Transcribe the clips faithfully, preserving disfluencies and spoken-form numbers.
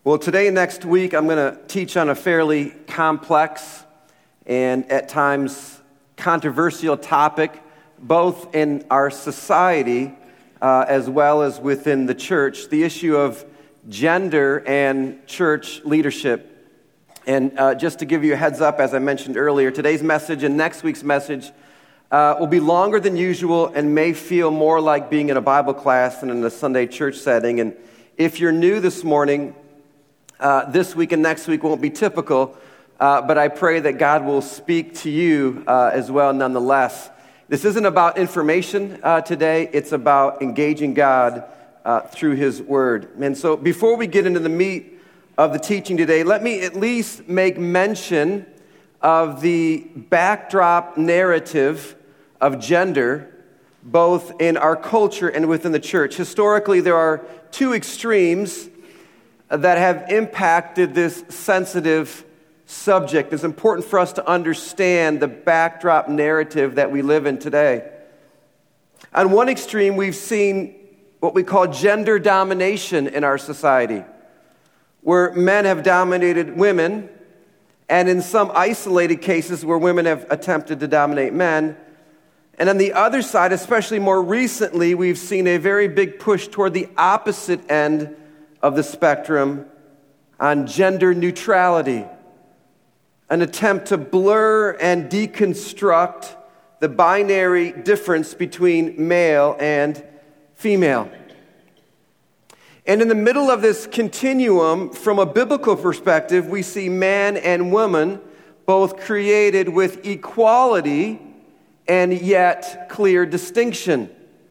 Well, today and next week, I'm going to teach on a fairly complex and at times controversial topic, both in our society uh, as well as within the church, the issue of gender and church leadership. And uh, just to give you a heads up, as I mentioned earlier, today's message and next week's message uh, will be longer than usual and may feel more like being in a Bible class than in a Sunday church setting. And if you're new this morning, Uh, this week and next week won't be typical, uh, but I pray that God will speak to you uh, as well nonetheless. This isn't about information uh, today, it's about engaging God uh, through His Word. And so before we get into the meat of the teaching today, let me at least make mention of the backdrop narrative of gender, both in our culture and within the church. Historically, there are two extremes that have impacted this sensitive subject. It's important for us to understand the backdrop narrative that we live in today. On one extreme, we've seen what we call gender domination in our society, where men have dominated women, and in some isolated cases where women have attempted to dominate men. And on the other side, especially more recently, we've seen a very big push toward the opposite end of the spectrum on gender neutrality, an attempt to blur and deconstruct the binary difference between male and female. And in the middle of this continuum, from a biblical perspective, we see man and woman both created with equality and yet clear distinction.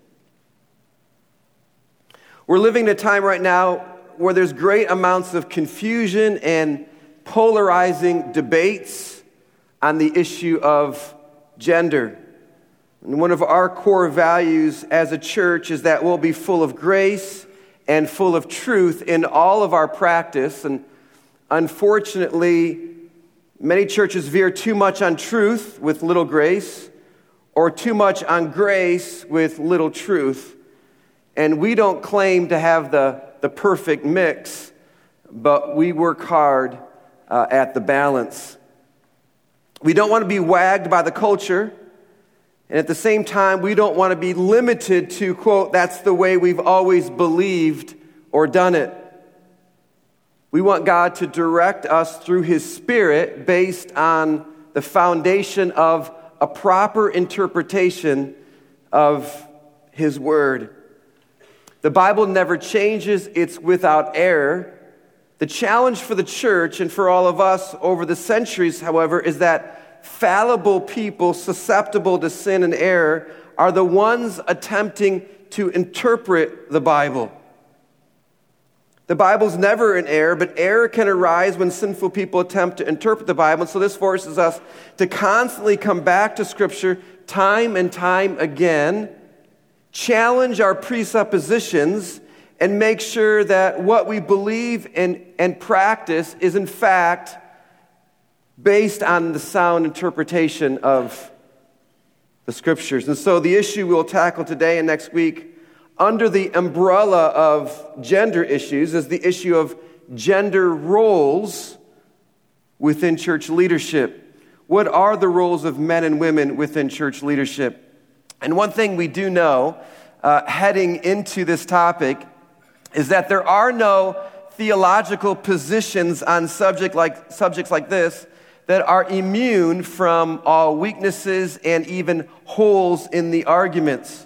We're living in a time right now where there's great amounts of confusion and polarizing debates on the issue of gender. And one of our core values as a church is that we'll be full of grace and full of truth in all of our practice. And unfortunately, many churches veer too much on truth with little grace, or too much on grace with little truth. And we don't claim to have the the perfect mix, but we work hard uh, at the balance. We don't want to be wagged by the culture, and at the same time, we don't want to be limited to, quote, that's the way we've always believed or done it. We want God to direct us through His Spirit based on the foundation of a proper interpretation of His Word. The Bible never changes, it's without error. The challenge for the church and for all of us over the centuries, however, is that fallible people susceptible to sin and error are the ones attempting to interpret the Bible. The Bible's never in error, but error can arise when sinful people attempt to interpret the Bible. So this forces us to constantly come back to Scripture time and time again, challenge our presuppositions, and make sure that what we believe and, and practice is in fact based on the sound interpretation of the Scriptures. And so the issue we'll tackle today and next week under the umbrella of gender issues is the issue of gender roles within church leadership. What are the roles of men and women within church leadership? And one thing we do know, uh, heading into this topic, is that there are no theological positions on subject like, subjects like this that are immune from all weaknesses and even holes in the arguments.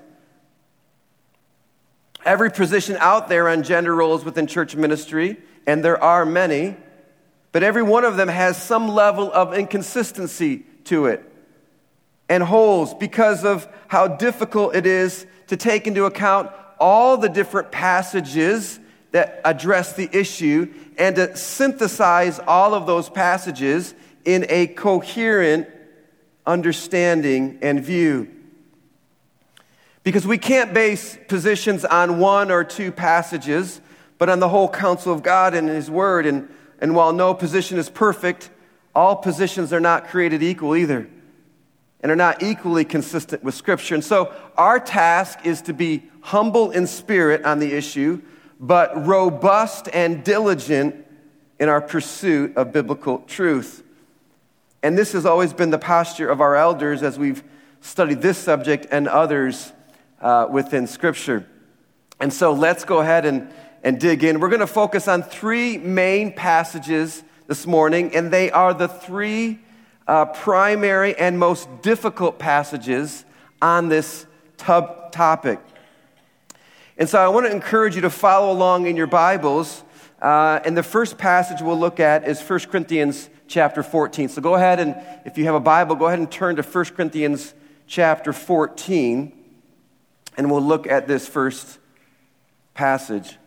Every position out there on gender roles within church ministry, and there are many, but every one of them has some level of inconsistency to it and holes because of how difficult it is to take into account all the different passages that address the issue and to synthesize all of those passages in a coherent understanding and view. Because we can't base positions on one or two passages, but on the whole counsel of God and His Word. And, and while no position is perfect, all positions are not created equal either, and are not equally consistent with Scripture. And so our task is to be humble in spirit on the issue, but robust and diligent in our pursuit of biblical truth. And this has always been the posture of our elders as we've studied this subject and others uh, within Scripture. And so let's go ahead and, and dig in. We're going to focus on three main passages this morning, and they are the three uh, primary and most difficult passages on this tub topic. And so I want to encourage you to follow along in your Bibles. Uh, and the first passage we'll look at is First Corinthians chapter fourteen. So go ahead and, if you have a Bible, go ahead and turn to First Corinthians chapter fourteen, and we'll look at this first passage.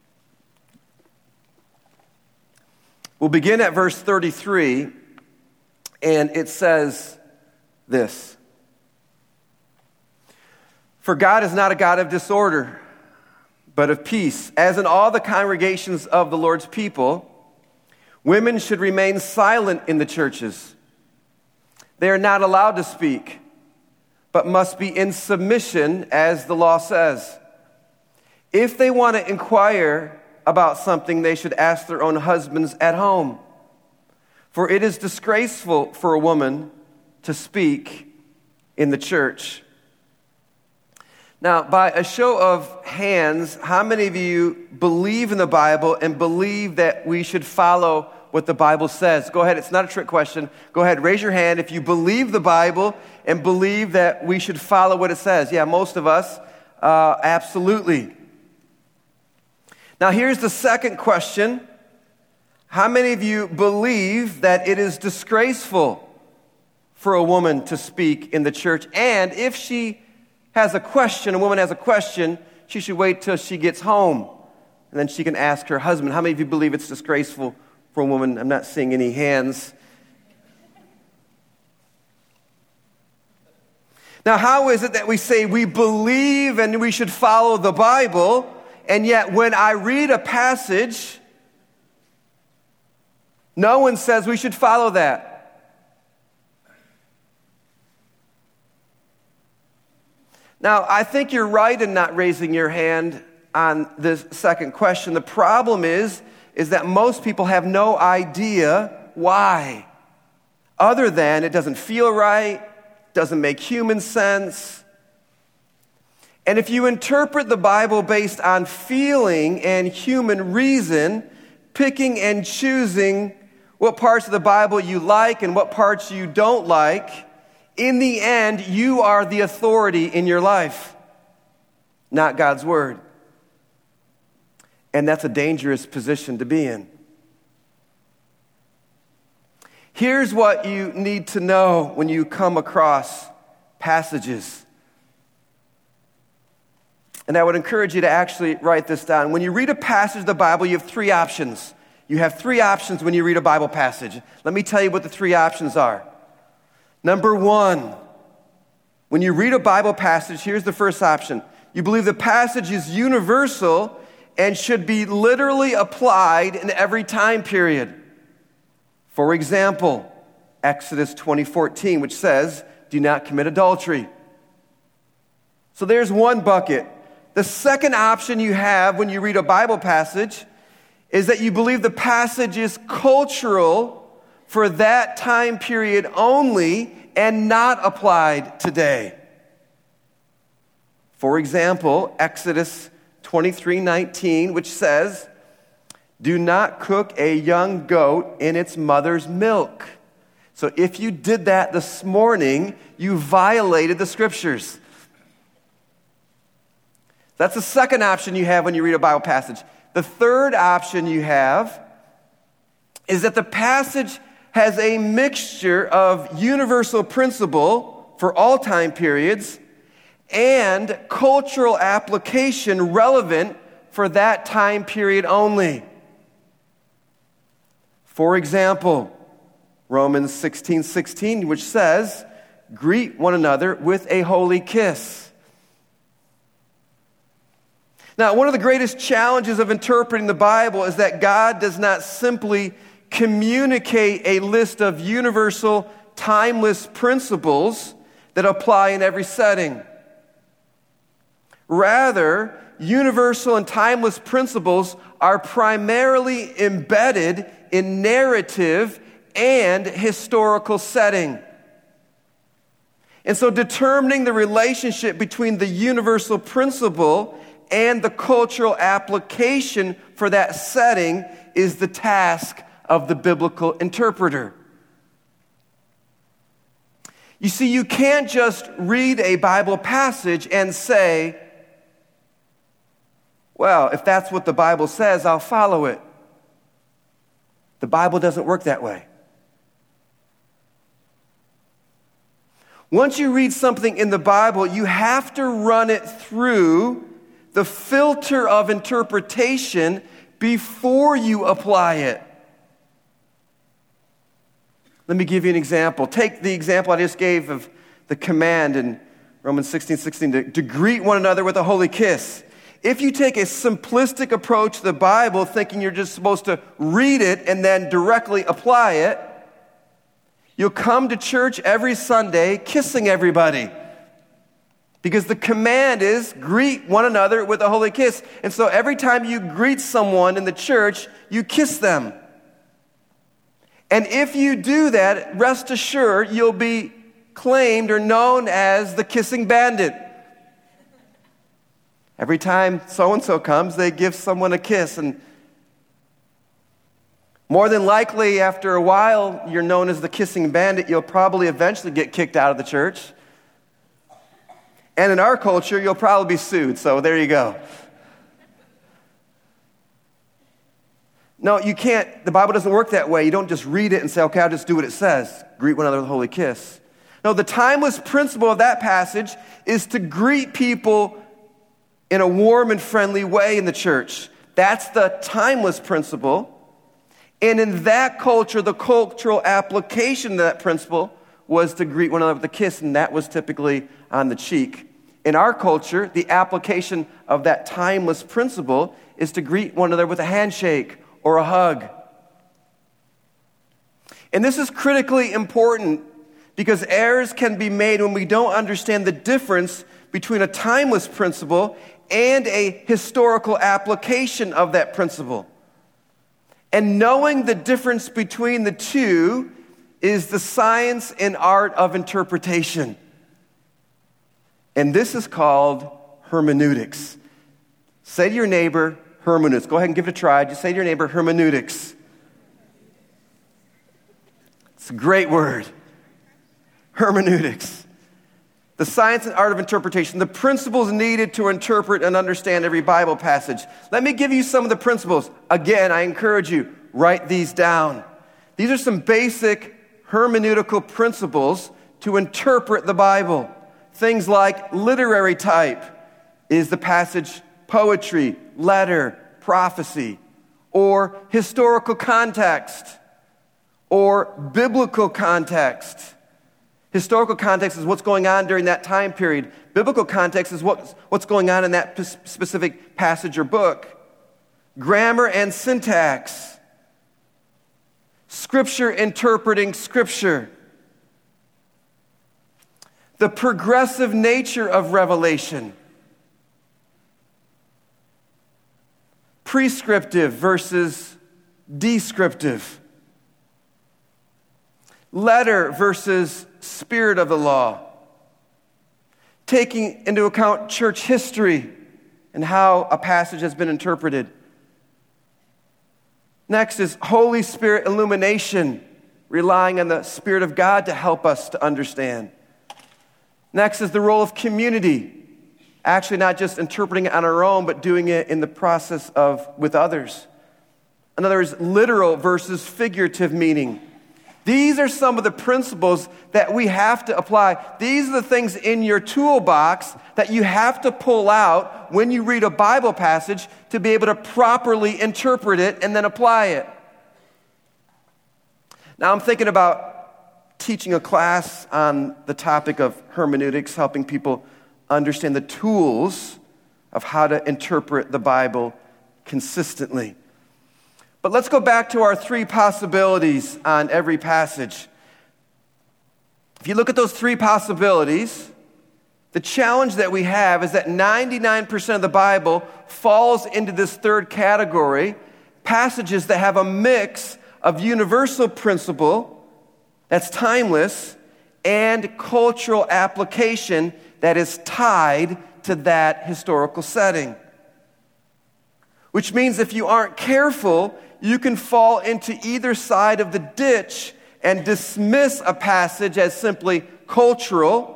We'll begin at verse thirty-three, and it says this: "For God is not a God of disorder, but of peace, as in all the congregations of the Lord's people. Women should remain silent in the churches. They are not allowed to speak, but must be in submission, as the law says. If they want to inquire about something, they should ask their own husbands at home. For it is disgraceful for a woman to speak in the church." Now, by a show of hands, how many of you believe in the Bible and believe that we should follow what the Bible says? Go ahead, it's not a trick question. Go ahead, raise your hand if you believe the Bible and believe that we should follow what it says. Yeah, most of us, uh, absolutely. Now, here's the second question. How many of you believe that it is disgraceful for a woman to speak in the church? And if she has a question, a woman has a question, she should wait till she gets home, and then she can ask her husband. How many of you believe it's disgraceful for a woman? I'm not seeing any hands. Now, how is it that we say we believe and we should follow the Bible, and yet when I read a passage, no one says we should follow that? Now, I think you're right in not raising your hand on this second question. The problem is, is that most people have no idea why, other than it doesn't feel right, doesn't make human sense. And if you interpret the Bible based on feeling and human reason, picking and choosing what parts of the Bible you like and what parts you don't like, in the end, you are the authority in your life, not God's Word. And that's a dangerous position to be in. Here's what you need to know when you come across passages. And I would encourage you to actually write this down. When you read a passage of the Bible, you have three options. You have three options when you read a Bible passage. Let me tell you what the three options are. Number one, when you read a Bible passage, here's the first option. You believe the passage is universal and should be literally applied in every time period. For example, Exodus twenty fourteen, which says, "Do not commit adultery." So there's one bucket. The second option you have when you read a Bible passage is that you believe the passage is cultural for that time period only and not applied today. For example, Exodus twenty-three nineteen, which says, "Do not cook a young goat in its mother's milk." So if you did that this morning, you violated the Scriptures. That's the second option you have when you read a Bible passage. The third option you have is that the passage has a mixture of universal principle for all time periods and cultural application relevant for that time period only. For example, Romans sixteen sixteen, which says, "Greet one another with a holy kiss." Now, one of the greatest challenges of interpreting the Bible is that God does not simply communicate a list of universal, timeless principles that apply in every setting. Rather, universal and timeless principles are primarily embedded in narrative and historical setting. And so determining the relationship between the universal principle and the cultural application for that setting is the task of the biblical interpreter. You see, you can't just read a Bible passage and say, well, if that's what the Bible says, I'll follow it. The Bible doesn't work that way. Once you read something in the Bible, you have to run it through the filter of interpretation before you apply it. Let me give you an example. Take the example I just gave of the command in Romans sixteen sixteen to, to greet one another with a holy kiss. If you take a simplistic approach to the Bible, thinking you're just supposed to read it and then directly apply it, you'll come to church every Sunday kissing everybody. Because the command is greet one another with a holy kiss. And so every time you greet someone in the church, you kiss them. And if you do that, rest assured you'll be claimed or known as the kissing bandit. Every time so-and-so comes, they give someone a kiss. And more than likely, after a while, you're known as the kissing bandit. You'll probably eventually get kicked out of the church. And in our culture, you'll probably be sued. So there you go. No, you can't. The Bible doesn't work that way. You don't just read it and say, okay, I'll just do what it says. Greet one another with a holy kiss. No, the timeless principle of that passage is to greet people in a warm and friendly way in the church. That's the timeless principle. And in that culture, the cultural application of that principle was to greet one another with a kiss, and that was typically on the cheek. In our culture, the application of that timeless principle is to greet one another with a handshake or a hug. And this is critically important because errors can be made when we don't understand the difference between a timeless principle and a historical application of that principle. And knowing the difference between the two is the science and art of interpretation. And this is called hermeneutics. Say to your neighbor, hermeneutics. Go ahead and give it a try. Just say to your neighbor, hermeneutics. It's a great word. Hermeneutics. The science and art of interpretation. The principles needed to interpret and understand every Bible passage. Let me give you some of the principles. Again, I encourage you, write these down. These are some basic hermeneutical principles to interpret the Bible. Things like literary type. Is the passage poetry, letter, prophecy, or historical context, or biblical context? Historical context is what's going on during that time period. Biblical context is what's, what's going on in that p- specific passage or book. Grammar and syntax. Scripture interpreting Scripture. The progressive nature of revelation. Prescriptive versus descriptive. Letter versus spirit of the law. Taking into account church history and how a passage has been interpreted. Next is Holy Spirit illumination, relying on the Spirit of God to help us to understand. Next is the role of community. Actually not just interpreting it on our own, but doing it in the process of with others. In other words, literal versus figurative meaning. These are some of the principles that we have to apply. These are the things in your toolbox that you have to pull out when you read a Bible passage to be able to properly interpret it and then apply it. Now I'm thinking about teaching a class on the topic of hermeneutics, helping people understand the tools of how to interpret the Bible consistently. But let's go back to our three possibilities on every passage. If you look at those three possibilities, The challenge that we have is that ninety-nine percent of the Bible falls into this third category, passages that have a mix of universal principle that's timeless and cultural application that is tied to that historical setting. Which means if you aren't careful, you can fall into either side of the ditch and dismiss a passage as simply cultural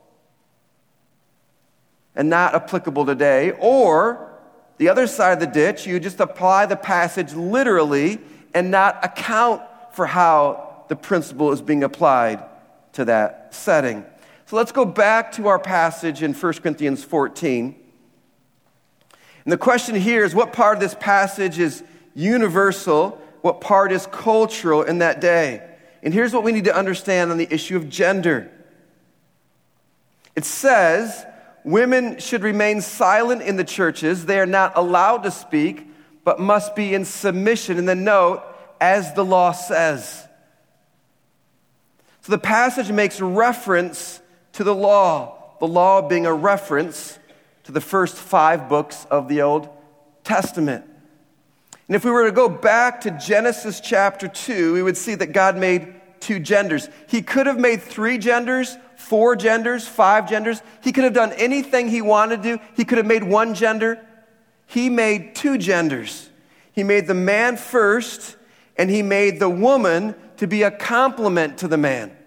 and not applicable today, or the other side of the ditch, you just apply the passage literally and not account for how the principle is being applied to that setting. So let's go back to our passage in First Corinthians fourteen. And the question here is, what part of this passage is universal? What part is cultural in that day? And here's what we need to understand on the issue of gender. It says, women should remain silent in the churches. They are not allowed to speak, but must be in submission. And then note, as the law says. So the passage makes reference to the law, the law being a reference to the first five books of the Old Testament. And if we were to go back to Genesis chapter two, we would see that God made two genders. He could have made three genders, four genders, five genders. He could have done anything he wanted to do. He could have made one gender. He made two genders. He made the man first, and he made the woman to be a complement to the man.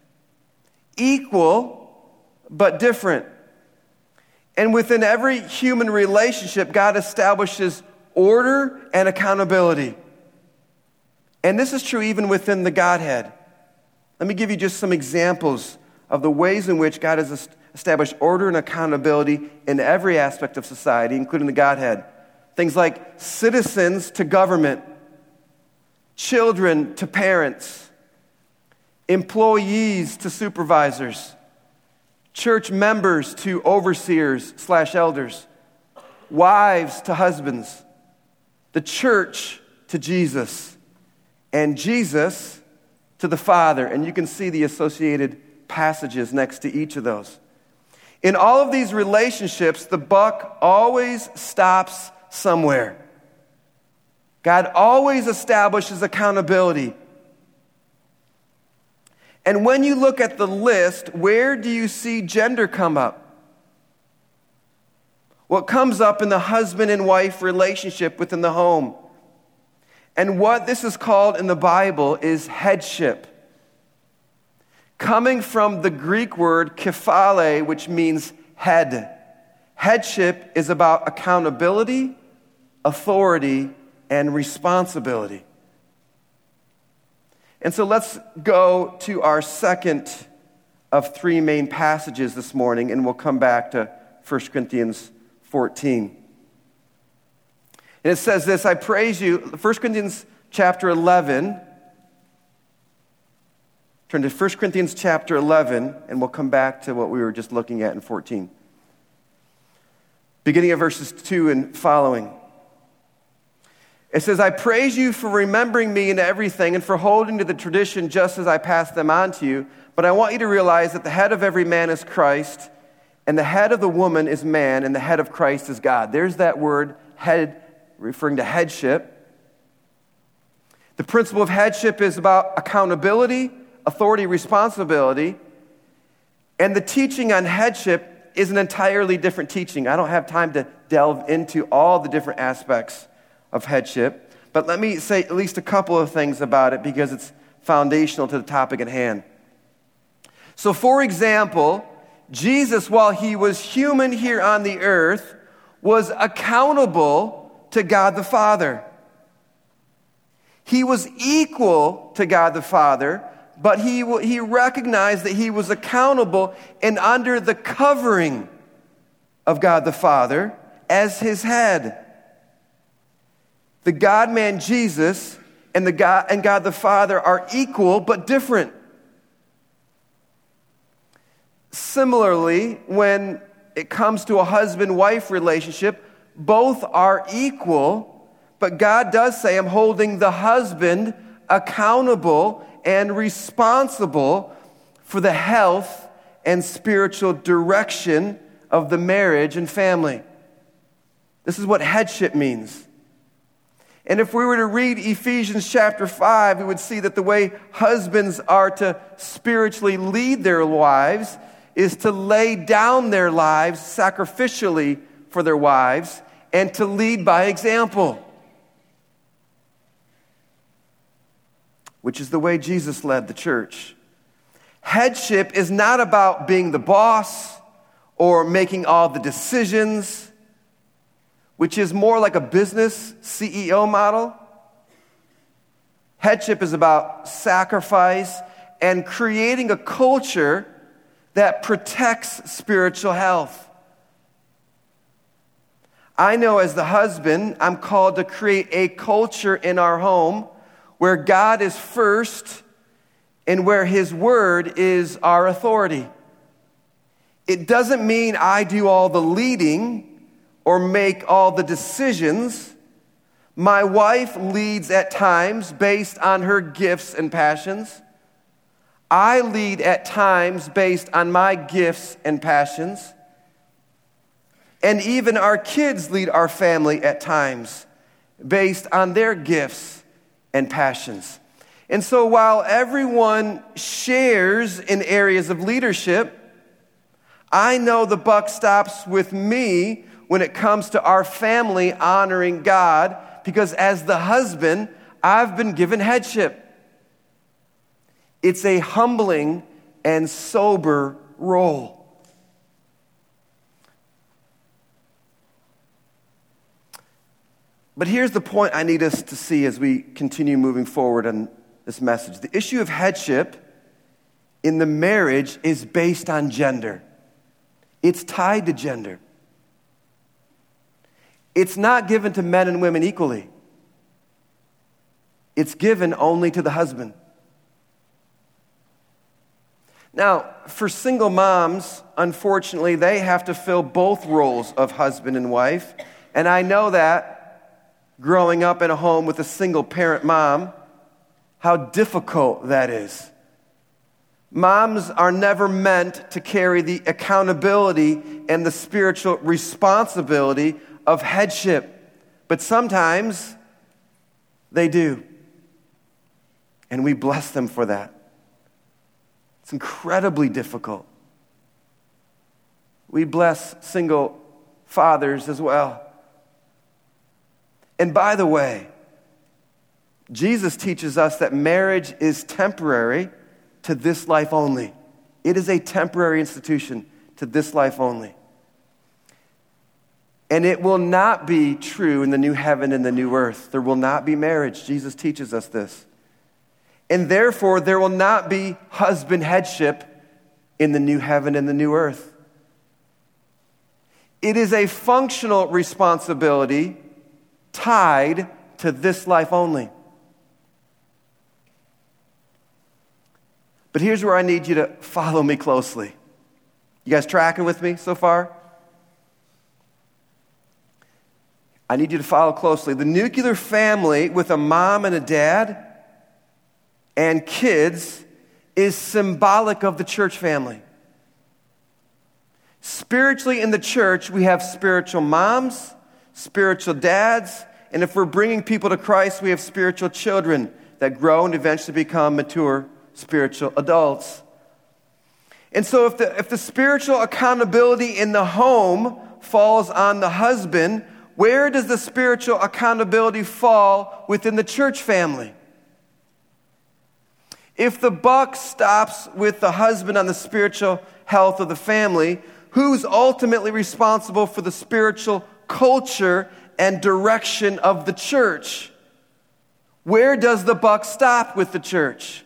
Equal, but different. And within every human relationship, God establishes order and accountability. And this is true even within the Godhead. Let me give you just some examples of the ways in which God has established order and accountability in every aspect of society, including the Godhead. Things like citizens to government, children to parents, employees to supervisors, church members to overseers slash elders, wives to husbands, the church to Jesus, and Jesus to the Father. And you can see the associated passages next to each of those. In all of these relationships, the buck always stops somewhere. God always establishes accountability. And when you look at the list, where do you see gender come up? What comes up in the husband and wife relationship within the home? And what this is called in the Bible is headship. Coming from the Greek word kephale, which means head. Headship is about accountability, authority, and responsibility. And so let's go to our second of three main passages this morning, and we'll come back to First Corinthians fourteen. And it says this, I praise you, First Corinthians chapter eleven. Turn to First Corinthians chapter eleven, and we'll come back to what we were just looking at in fourteen. Beginning of verses two and following. It says, I praise you for remembering me in everything and for holding to the tradition just as I passed them on to you. But I want you to realize that the head of every man is Christ, and the head of the woman is man, and the head of Christ is God. There's that word, head, referring to headship. The principle of headship is about accountability, authority, responsibility. And the teaching on headship is an entirely different teaching. I don't have time to delve into all the different aspects of headship, but let me say at least a couple of things about it because it's foundational to the topic at hand. So, for example, Jesus, while he was human here on the earth, was accountable to God the Father. He was equal to God the Father, but he, he recognized that he was accountable and under the covering of God the Father as his head. The God-man Jesus and, the God, and God the Father are equal but different. Similarly, when it comes to a husband-wife relationship, both are equal, but God does say, I'm holding the husband accountable and responsible for the health and spiritual direction of the marriage and family. This is what headship means. And if we were to read Ephesians chapter five, we would see that the way husbands are to spiritually lead their wives is to lay down their lives sacrificially for their wives and to lead by example, which is the way Jesus led the church. Headship is not about being the boss or making all the decisions, which is more like a business C E O model. Headship is about sacrifice and creating a culture that protects spiritual health. I know as the husband, I'm called to create a culture in our home where God is first and where His word is our authority. It doesn't mean I do all the leading or make all the decisions. My wife leads at times based on her gifts and passions. I lead at times based on my gifts and passions. And even our kids lead our family at times based on their gifts and passions. And so while everyone shares in areas of leadership, I know the buck stops with me when it comes to our family honoring God, because as the husband, I've been given headship. It's a humbling and sober role. But here's the point I need us to see as we continue moving forward on this message. The issue of headship in the marriage is based on gender. It's tied to gender. It's not given to men and women equally. It's given only to the husband. Now, for single moms, unfortunately, they have to fill both roles of husband and wife. And I know that growing up in a home with a single parent mom, how difficult that is. Moms are never meant to carry the accountability and the spiritual responsibility of headship, but sometimes they do. And we bless them for that. It's incredibly difficult. We bless single fathers as well. And by the way, Jesus teaches us that marriage is temporary to this life only. It is a temporary institution to this life only. And it will not be true in the new heaven and the new earth. There will not be marriage. Jesus teaches us this. And therefore, there will not be husband headship in the new heaven and the new earth. It is a functional responsibility tied to this life only. But here's where I need you to follow me closely. You guys tracking with me so far? I need you to follow closely. The nuclear family with a mom and a dad and kids is symbolic of the church family. Spiritually in the church, we have spiritual moms, spiritual dads, and if we're bringing people to Christ, we have spiritual children that grow and eventually become mature spiritual adults. And so if the, if the spiritual accountability in the home falls on the husband, where does the spiritual accountability fall within the church family? If the buck stops with the husband on the spiritual health of the family, who's ultimately responsible for the spiritual culture and direction of the church? Where does the buck stop with the church?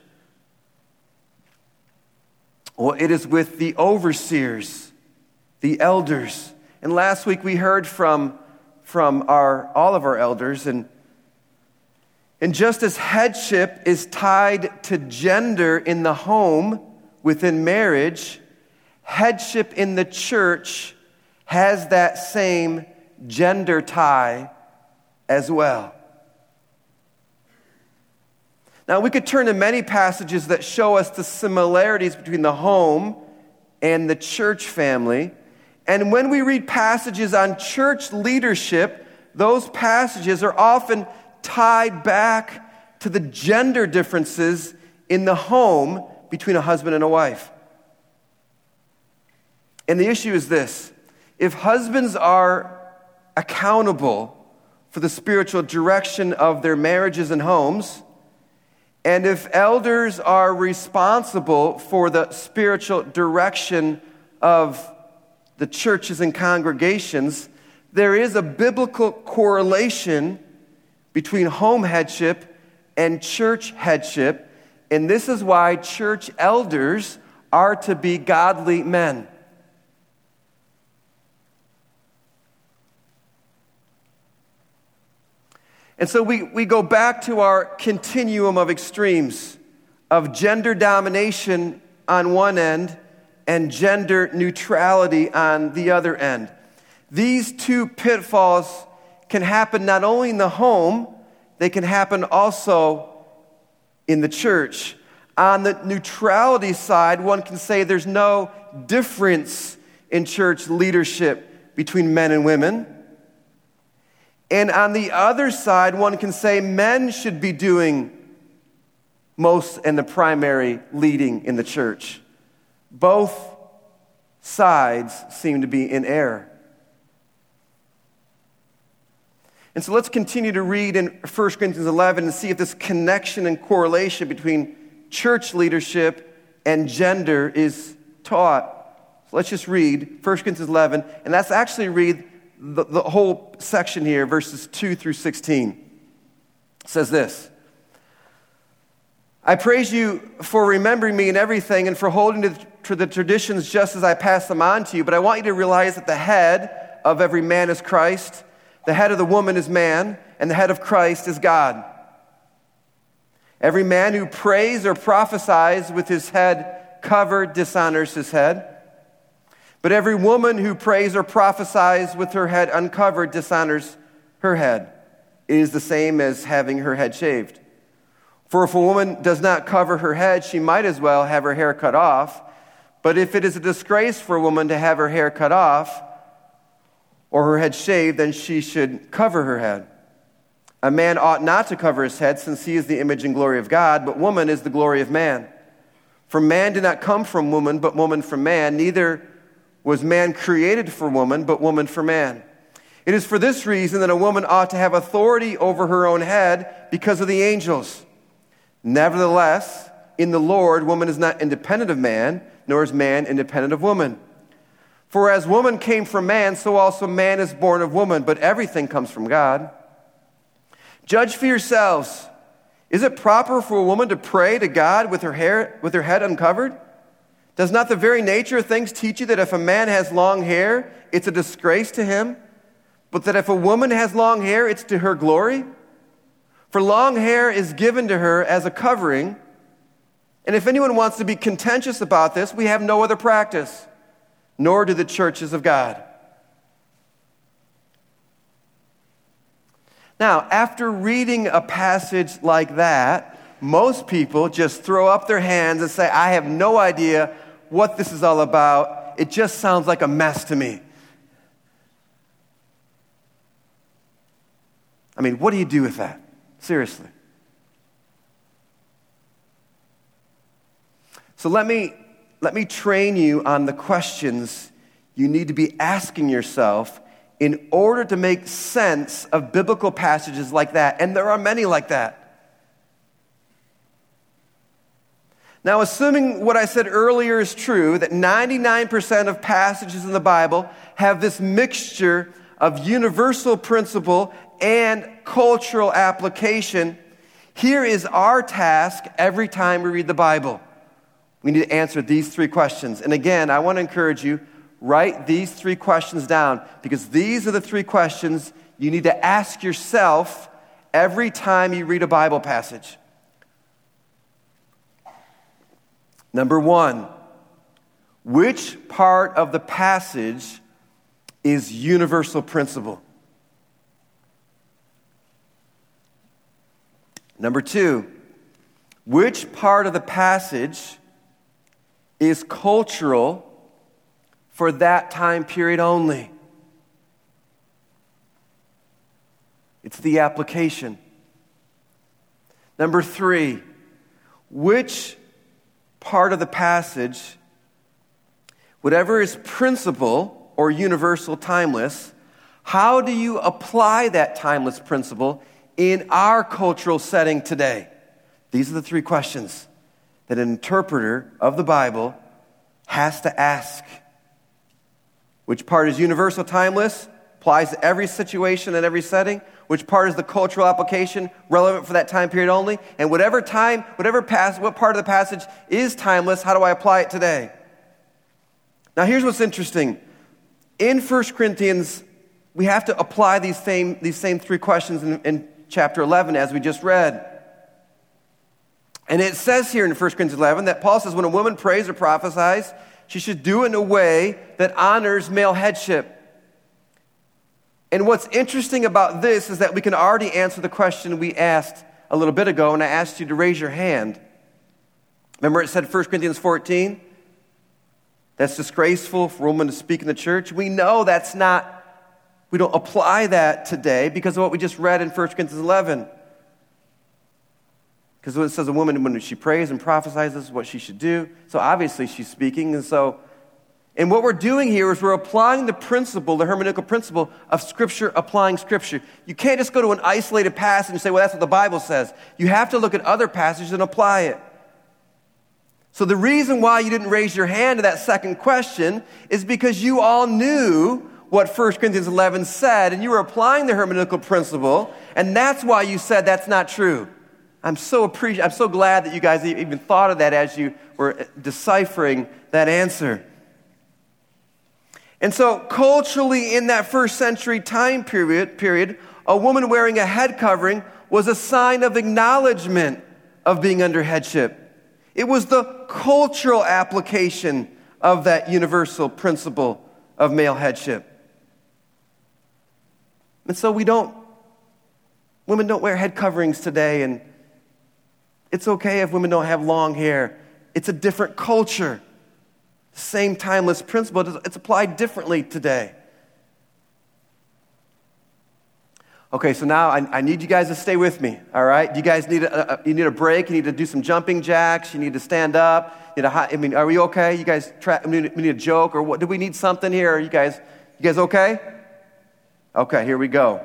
Well, it is with the overseers, the elders. And last week we heard from from our all of our elders, and and just as headship is tied to gender in the home within marriage, headship in the church has that same gender tie as well. Now, we could turn to many passages that show us the similarities between the home and the church family. And when we read passages on church leadership, those passages are often tied back to the gender differences in the home between a husband and a wife. And the issue is this: if husbands are accountable for the spiritual direction of their marriages and homes, and if elders are responsible for the spiritual direction of the churches and congregations, there is a biblical correlation between home headship and church headship, and this is why church elders are to be godly men. And so we, we go back to our continuum of extremes of gender domination on one end and gender neutrality on the other end. These two pitfalls can happen not only in the home, they can happen also in the church. On the neutrality side, one can say there's no difference in church leadership between men and women. And on the other side, one can say men should be doing most and the primary leading in the church. Both sides seem to be in error. And so let's continue to read in First Corinthians eleven and see if this connection and correlation between church leadership and gender is taught. So let's just read First Corinthians eleven, and that's actually read the, the whole section here, verses two through sixteen. It says this: I praise you for remembering me in everything and for holding to, to the traditions just as I pass them on to you, but I want you to realize that the head of every man is Christ, the head of the woman is man, and the head of Christ is God. Every man who prays or prophesies with his head covered dishonors his head. But every woman who prays or prophesies with her head uncovered dishonors her head. It is the same as having her head shaved. For if a woman does not cover her head, she might as well have her hair cut off. But if it is a disgrace for a woman to have her hair cut off or her head shaved, then she should cover her head. A man ought not to cover his head, since he is the image and glory of God, but woman is the glory of man. For man did not come from woman, but woman from man. Neither was man created for woman, but woman for man. It is for this reason that a woman ought to have authority over her own head because of the angels. Nevertheless, in the Lord, woman is not independent of man, nor is man independent of woman. For as woman came from man, so also man is born of woman, but everything comes from God. Judge for yourselves. Is it proper for a woman to pray to God with her hair, with her head uncovered? Does not the very nature of things teach you that if a man has long hair, it's a disgrace to him, but that if a woman has long hair, it's to her glory? For long hair is given to her as a covering, and if anyone wants to be contentious about this, we have no other practice, nor do the churches of God. Now, after reading a passage like that, most people just throw up their hands and say, I have no idea what this is all about. It just sounds like a mess to me. I mean, what do you do with that? Seriously. So let me, let me train you on the questions you need to be asking yourself in order to make sense of biblical passages like that. And there are many like that. Now, assuming what I said earlier is true, that ninety-nine percent of passages in the Bible have this mixture of universal principle and cultural application, here is our task every time we read the Bible. We need to answer these three questions. And again, I want to encourage you, write these three questions down, because these are the three questions you need to ask yourself every time you read a Bible passage. Number one, which part of the passage is universal principle? Number two, which part of the passage is cultural for that time period only. It's the application. Number three, which part of the passage, whatever is principle or universal, timeless, how do you apply that timeless principle in our cultural setting today? These are the three questions that an interpreter of the Bible has to ask. Which part is universal, timeless, applies to every situation and every setting? Which part is the cultural application, relevant for that time period only? And whatever time, whatever passage, what part of the passage is timeless, how do I apply it today? Now here's what's interesting. In First Corinthians, we have to apply these same, these same three questions in, in chapter eleven as we just read. And it says here in First Corinthians eleven that Paul says when a woman prays or prophesies, she should do it in a way that honors male headship. And what's interesting about this is that we can already answer the question we asked a little bit ago, and I asked you to raise your hand. Remember it said First Corinthians fourteen? That's disgraceful for a woman to speak in the church. We know that's not, we don't apply that today because of what we just read in First Corinthians eleven. Because when it says a woman, when she prays and prophesies, this is what she should do. So obviously she's speaking. And so, and what we're doing here is we're applying the principle, the hermeneutical principle of Scripture applying Scripture. You can't just go to an isolated passage and say, well, that's what the Bible says. You have to look at other passages and apply it. So the reason why you didn't raise your hand to that second question is because you all knew what First Corinthians eleven said, and you were applying the hermeneutical principle, and that's why you said that's not true. I'm so appreciate. I'm so glad that you guys even thought of that as you were deciphering that answer. And so culturally in that first century time period, period, a woman wearing a head covering was a sign of acknowledgement of being under headship. It was the cultural application of that universal principle of male headship. And so we don't, women don't wear head coverings today, and it's okay if women don't have long hair. It's a different culture. Same timeless principle, it's applied differently today. Okay, so now I, I need you guys to stay with me, all right? You guys need a, a, you need a break. You need to do some jumping jacks. You need to stand up. You need a, I mean, are we okay? You guys, tra- we, need, we need a joke, or what? Do we need something here? Are you guys, you guys okay? Okay, here we go.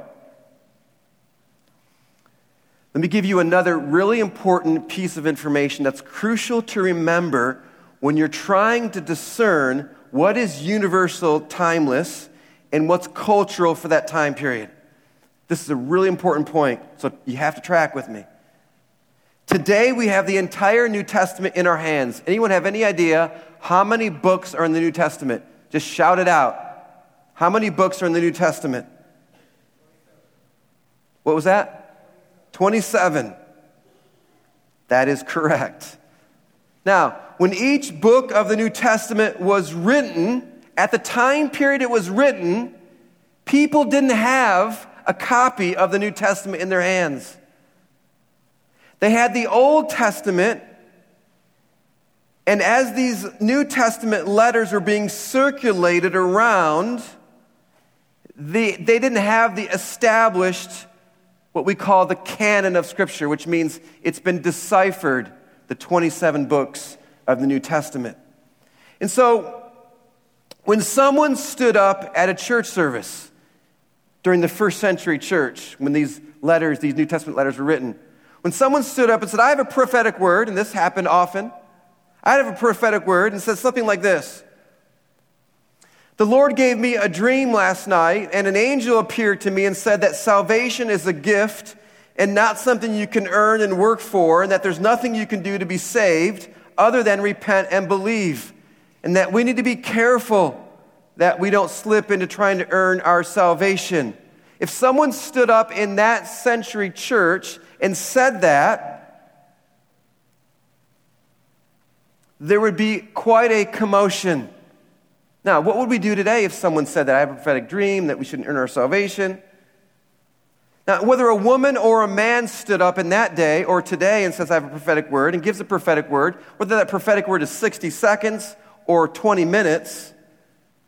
Let me give you another really important piece of information that's crucial to remember when you're trying to discern what is universal, timeless, and what's cultural for that time period. This is a really important point, so you have to track with me. Today, we have the entire New Testament in our hands. Anyone have any idea how many books are in the New Testament? Just shout it out. How many books are in the New Testament? What was that? twenty-seven. That is correct. Now, when each book of the New Testament was written, at the time period it was written, people didn't have a copy of the New Testament in their hands. They had the Old Testament, and as these New Testament letters were being circulated around, the, they didn't have the established, what we call the canon of Scripture, which means it's been deciphered, the twenty-seven books of the New Testament. And so, when someone stood up at a church service during the first century church, when these letters, these New Testament letters were written, when someone stood up and said, I have a prophetic word, and this happened often, I have a prophetic word, and said something like this: the Lord gave me a dream last night, and an angel appeared to me and said that salvation is a gift and not something you can earn and work for, and that there's nothing you can do to be saved other than repent and believe, and that we need to be careful that we don't slip into trying to earn our salvation. If someone stood up in that century church and said that, there would be quite a commotion. Now, what would we do today if someone said that I have a prophetic dream, that we shouldn't earn our salvation? Now, whether a woman or a man stood up in that day or today and says I have a prophetic word and gives a prophetic word, whether that prophetic word is sixty seconds or twenty minutes,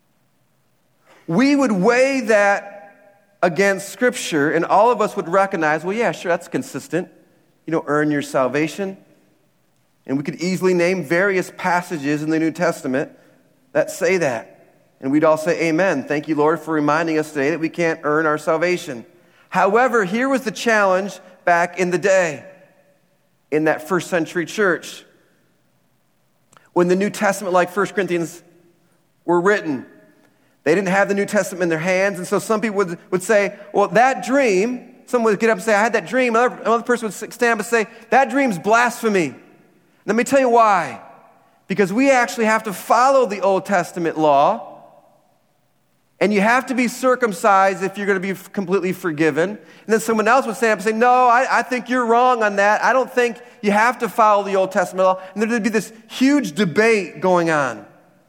we would weigh that against Scripture, and all of us would recognize, well, yeah, sure, that's consistent. You don't earn your salvation. And we could easily name various passages in the New Testament that say that. And we'd all say, amen. Thank you, Lord, for reminding us today that we can't earn our salvation. However, here was the challenge back in the day, in that first century church. When the New Testament, like First Corinthians, were written, they didn't have the New Testament in their hands. And so some people would, would say, well, that dream, someone would get up and say, I had that dream. Another, another person would stand up and say, that dream's blasphemy. Let me tell you why. Because we actually have to follow the Old Testament law. And you have to be circumcised if you're going to be completely forgiven. And then someone else would stand up and say, no, I, I think you're wrong on that. I don't think you have to follow the Old Testament law. And there would be this huge debate going on.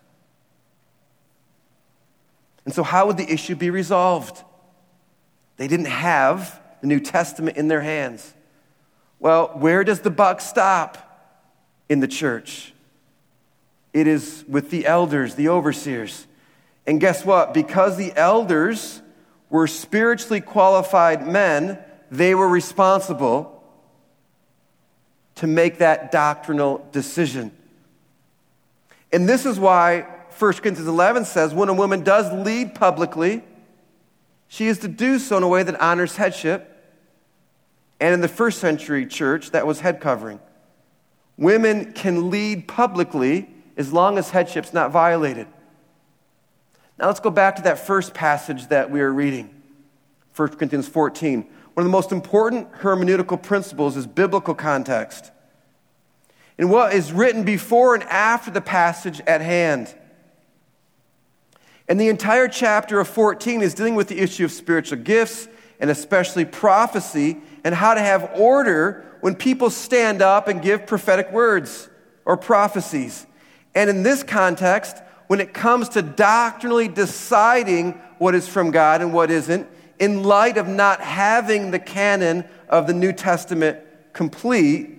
And so how would the issue be resolved? They didn't have the New Testament in their hands. Well, where does the buck stop in the church? It is with the elders, the overseers. And guess what? Because the elders were spiritually qualified men, they were responsible to make that doctrinal decision. And this is why First Corinthians eleven says when a woman does lead publicly, she is to do so in a way that honors headship. And in the first century church, that was head covering. Women can lead publicly as long as headship's not violated. Now let's go back to that first passage that we were reading, First Corinthians fourteen. One of the most important hermeneutical principles is biblical context. And what is written before and after the passage at hand. And the entire chapter of fourteen is dealing with the issue of spiritual gifts, and especially prophecy, and how to have order when people stand up and give prophetic words or prophecies. And in this context, when it comes to doctrinally deciding what is from God and what isn't, in light of not having the canon of the New Testament complete,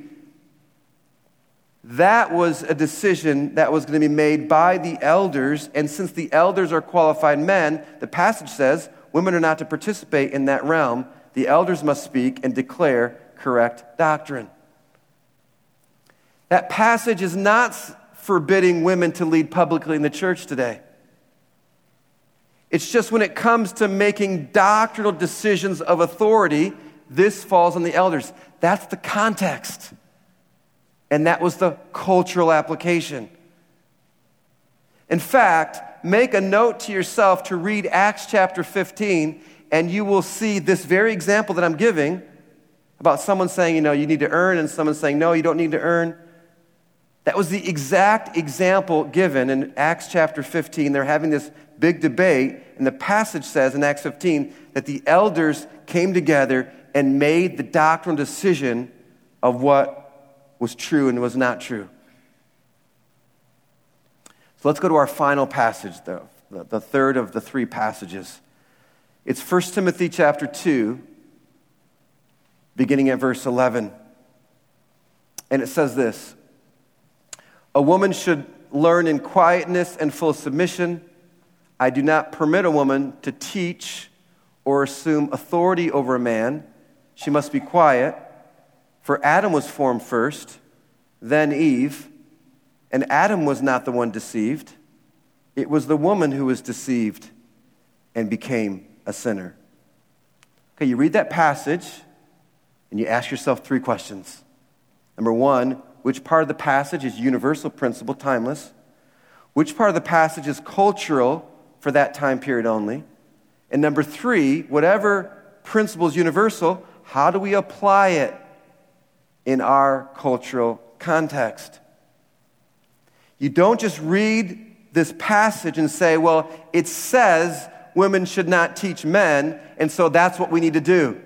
that was a decision that was going to be made by the elders. And since the elders are qualified men, the passage says women are not to participate in that realm. The elders must speak and declare correct doctrine. That passage is not forbidding women to lead publicly in the church today. It's just when it comes to making doctrinal decisions of authority, this falls on the elders. That's the context. And that was the cultural application. In fact, make a note to yourself to read Acts chapter fifteen, and you will see this very example that I'm giving about someone saying, you know, you need to earn, and someone saying, no, you don't need to earn. That was the exact example given in Acts chapter fifteen. They're having this big debate, and the passage says in Acts fifteen that the elders came together and made the doctrinal decision of what was true and was not true. So let's go to our final passage, though, the third of the three passages. It's First Timothy chapter two, beginning at verse eleven. And it says this: a woman should learn in quietness and full submission. I do not permit a woman to teach or assume authority over a man. She must be quiet. For Adam was formed first, then Eve. And Adam was not the one deceived. It was the woman who was deceived and became a sinner. Okay, you read that passage and you ask yourself three questions. Number one, which part of the passage is universal principle, timeless? Which part of the passage is cultural for that time period only? And number three, whatever principle is universal, how do we apply it in our cultural context? You don't just read this passage and say, well, it says women should not teach men, and so that's what we need to do.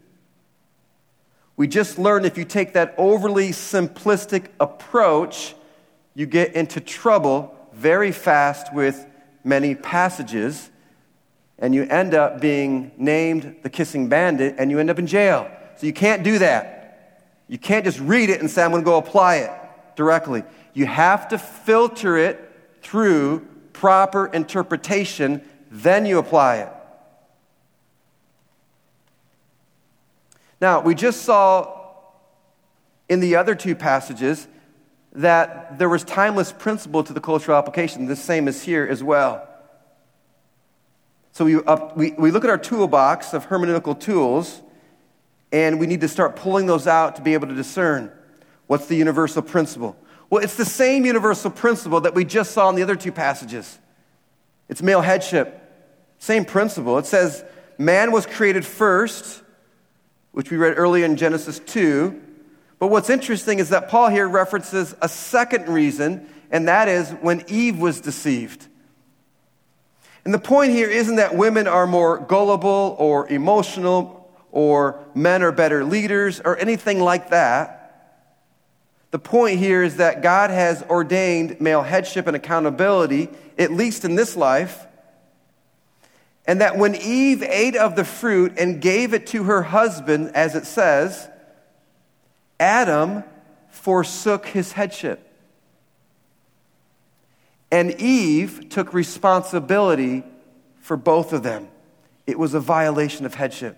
We just learned if you take that overly simplistic approach, you get into trouble very fast with many passages, and you end up being named the kissing bandit, and you end up in jail. So you can't do that. You can't just read it and say, I'm going to go apply it directly. You have to filter it through proper interpretation. then you apply it. Now, we just saw in the other two passages that there was timeless principle to the cultural application. The same is here as well. So we, up, we, we look at our toolbox of hermeneutical tools, and we need to start pulling those out to be able to discern what's the universal principle. Well, it's the same universal principle that we just saw in the other two passages. It's male headship. Same principle. It says man was created first, which we read earlier in Genesis two. But what's interesting is that Paul here references a second reason, and that is when Eve was deceived. And the point here isn't that women are more gullible or emotional or men are better leaders or anything like that. The point here is that God has ordained male headship and accountability, at least in this life, and that when Eve ate of the fruit and gave it to her husband, as it says, Adam forsook his headship. And Eve took responsibility for both of them. It was a violation of headship.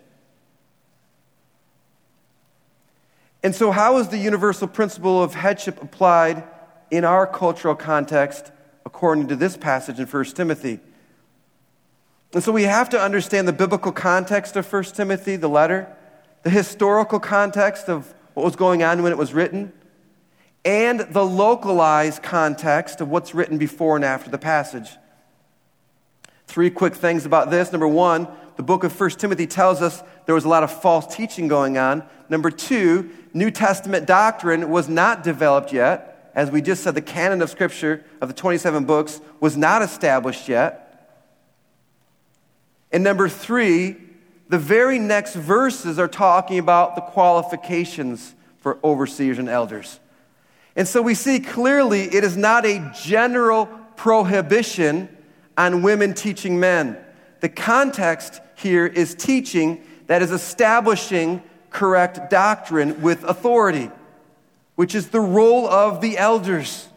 And so how is the universal principle of headship applied in our cultural context according to this passage in First Timothy? And so we have to understand the biblical context of First Timothy, the letter, the historical context of what was going on when it was written, and the localized context of what's written before and after the passage. Three quick things about this. Number one, the book of First Timothy tells us there was a lot of false teaching going on. Number two, New Testament doctrine was not developed yet. As we just said, the canon of Scripture of the twenty-seven books was not established yet. And number three, the very next verses are talking about the qualifications for overseers and elders. And so we see clearly it is not a general prohibition on women teaching men. The context here is teaching that is establishing correct doctrine with authority, which is the role of the elders.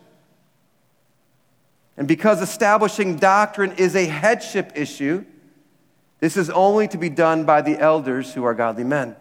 And because establishing doctrine is a headship issue, this is only to be done by the elders who are godly men.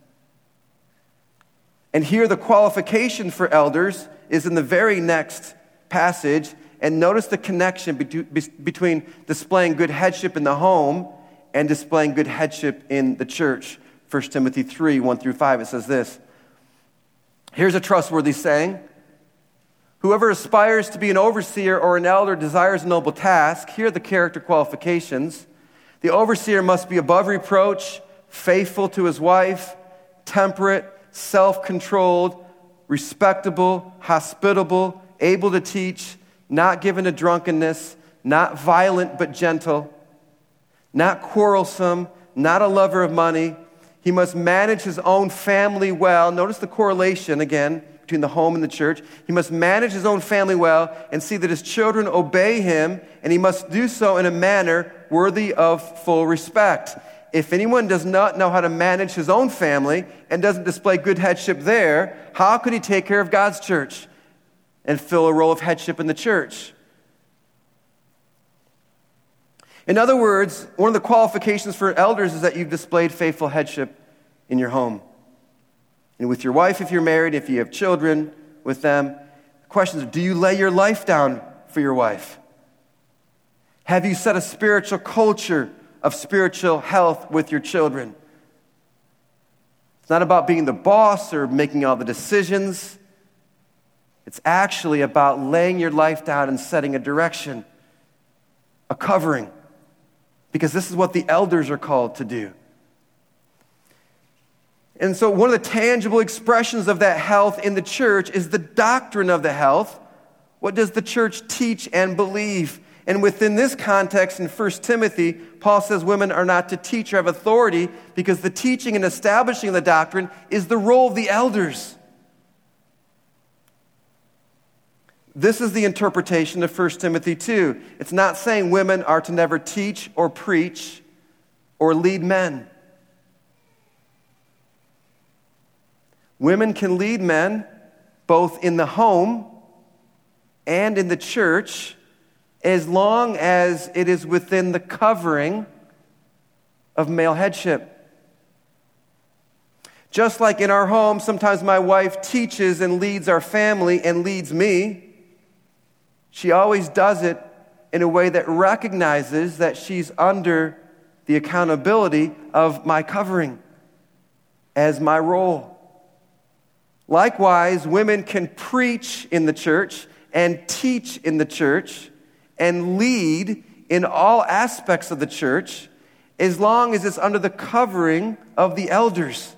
And here the qualification for elders is in the very next passage. And notice the connection between displaying good headship in the home and displaying good headship in the church. First Timothy three, one through five, it says this. Here's a trustworthy saying. Whoever aspires to be an overseer or an elder desires a noble task. Here are the character qualifications. The overseer must be above reproach, faithful to his wife, temperate, self-controlled, respectable, hospitable, able to teach, not given to drunkenness, not violent but gentle, not quarrelsome, not a lover of money. He must manage his own family well. Notice the correlation again between the home and the church. He must manage his own family well and see that his children obey him, and he must do so in a manner worthy of full respect. If anyone does not know how to manage his own family and doesn't display good headship there, how could he take care of God's church and fill a role of headship in the church? In other words, one of the qualifications for elders is that you've displayed faithful headship in your home. And with your wife, if you're married, if you have children with them, the question is, do you lay your life down for your wife? Have you set a spiritual culture of spiritual health with your children? It's not about being the boss or making all the decisions. It's actually about laying your life down and setting a direction, a covering, because this is what the elders are called to do. And so one of the tangible expressions of that health in the church is the doctrine of the health. What does the church teach and believe? And within this context in First Timothy, Paul says women are not to teach or have authority because the teaching and establishing of the doctrine is the role of the elders. This is the interpretation of First Timothy two. It's not saying women are to never teach or preach or lead men. Women can lead men both in the home and in the church as long as it is within the covering of male headship. Just like in our home, sometimes my wife teaches and leads our family and leads me. She always does it in a way that recognizes that she's under the accountability of my covering as my role. Likewise, women can preach in the church and teach in the church and lead in all aspects of the church as long as it's under the covering of the elders.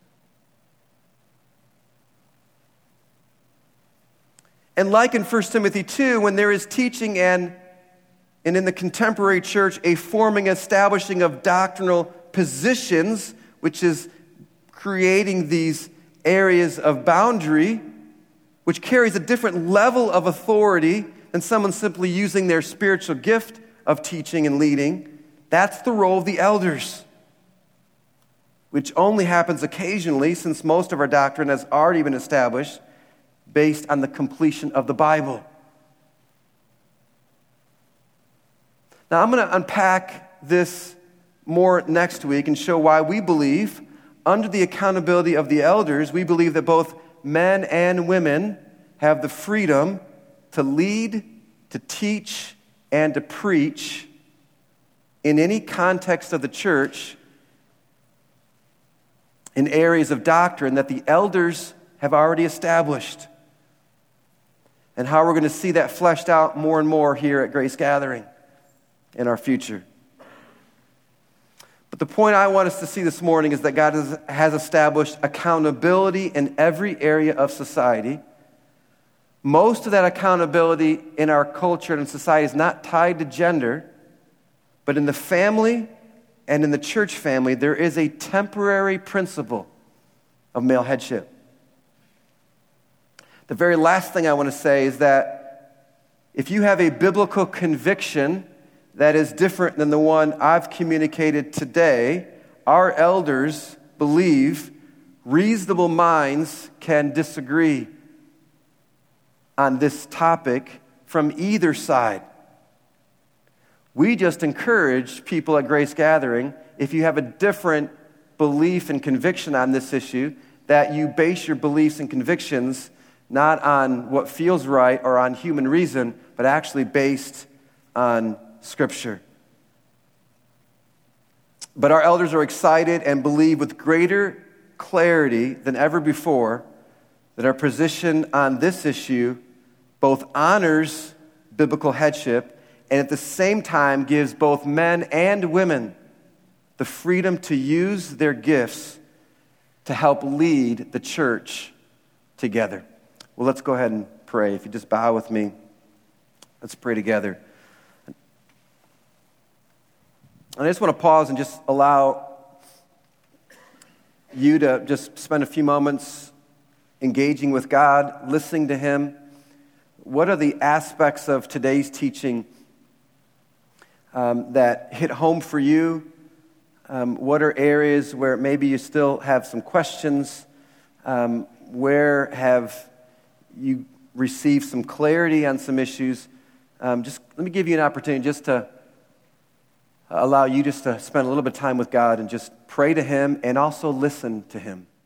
And like in First Timothy two, when there is teaching and, and in the contemporary church, a forming, establishing of doctrinal positions, which is creating these areas of boundary, which carries a different level of authority than someone simply using their spiritual gift of teaching and leading. That's the role of the elders, which only happens occasionally since most of our doctrine has already been established based on the completion of the Bible. Now, I'm going to unpack this more next week and show why we believe, under the accountability of the elders, we believe that both men and women have the freedom to lead, to teach, and to preach in any context of the church in areas of doctrine that the elders have already established, and how we're going to see that fleshed out more and more here at Grace Gathering in our future. But the point I want us to see this morning is that God has, has established accountability in every area of society. Most of that accountability in our culture and society is not tied to gender, but in the family and in the church family, there is a temporary principle of male headship. The very last thing I want to say is that if you have a biblical conviction that is different than the one I've communicated today, our elders believe reasonable minds can disagree on this topic from either side. We just encourage people at Grace Gathering, if you have a different belief and conviction on this issue, that you base your beliefs and convictions not on what feels right or on human reason, but actually based on Scripture. But our elders are excited and believe with greater clarity than ever before that our position on this issue both honors biblical headship and at the same time gives both men and women the freedom to use their gifts to help lead the church together. Well, let's go ahead and pray. If you just bow with me, let's pray together. And I just want to pause and just allow you to just spend a few moments engaging with God, listening to Him. What are the aspects of today's teaching um, that hit home for you? Um, what are areas where maybe you still have some questions? Um, where have you received some clarity on some issues? Um, just let me give you an opportunity just to allow you just to spend a little bit of time with God and just pray to Him and also listen to Him.